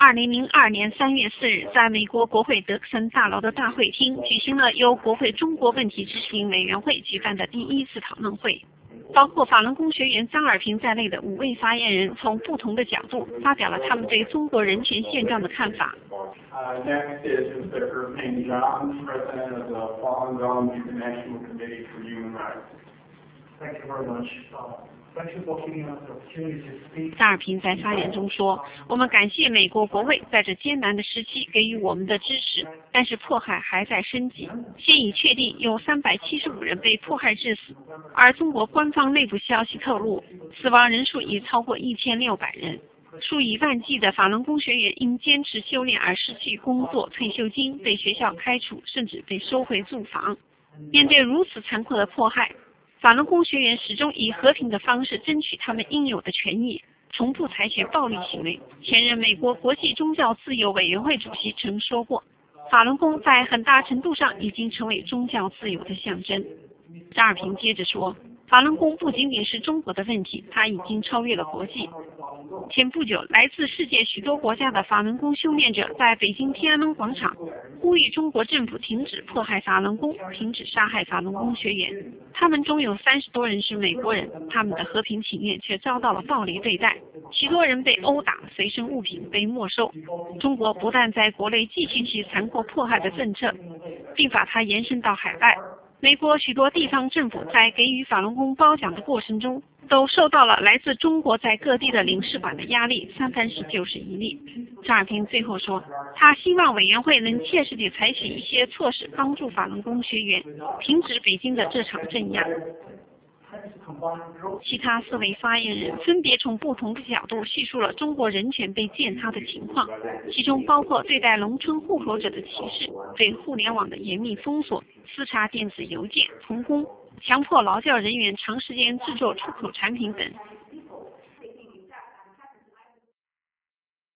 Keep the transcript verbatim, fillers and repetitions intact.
二零零二年三月四日，在美国国会德克森大楼的大会厅举行了由国会中国问题执行委员会举办的第一次讨论会，包括法轮功学员张尔平在内的五位发言人从不同的角度发表了他们对中国人权现状的看法。 Uh, next is Mister Ping Zhang, President of the Falun Gong International Committee for Human Rights. Thank you very much. Uh, thank you for giving us the opportunity to speak. 张尔平在发言中说：“我们感谢美国国会在这艰难的时期给予我们的支持，但是迫害还在升级。现已确定有三百七十五人被迫害致死，而中国官方内部消息透露，死亡人数已超过一千六百人。数以万计的法轮功学员因坚持修炼而失去工作、退休金，被学校开除，甚至被收回住房。面对如此残酷的迫害，法轮功学员始终以和平的方式争取他们应有的权益，从不采取暴力行为。前任美国国际宗教自由委员会主席曾说过，法轮功在很大程度上已经成为宗教自由的象征。张尔平接着说，法轮功不仅仅是中国的问题，它已经超越了国际。前不久，来自世界许多国家的法轮功修炼者在北京天安门广场呼吁中国政府停止迫害法轮功，停止杀害法轮功学员。他们中有三十多人是美国人，他们的和平请愿却遭到了暴力对待，许多人被殴打，随身物品被没收。中国不但在国内继续其残酷迫害的政策，并把它延伸到海外。美国许多地方政府在给予法轮功褒奖的过程中，都受到了来自中国在各地的领事馆的压力，三藩市就是一例。张尔平最后说，他希望委员会能切实地采取一些措施，帮助法轮功学员停止北京的这场镇压。其他四位发言人分别从不同的角度叙述了中国人权被践踏的情况，其中包括对待农村户口者的歧视、对互联网的严密封锁、私查电子邮件、童工、强迫劳教人员长时间制作出口产品等。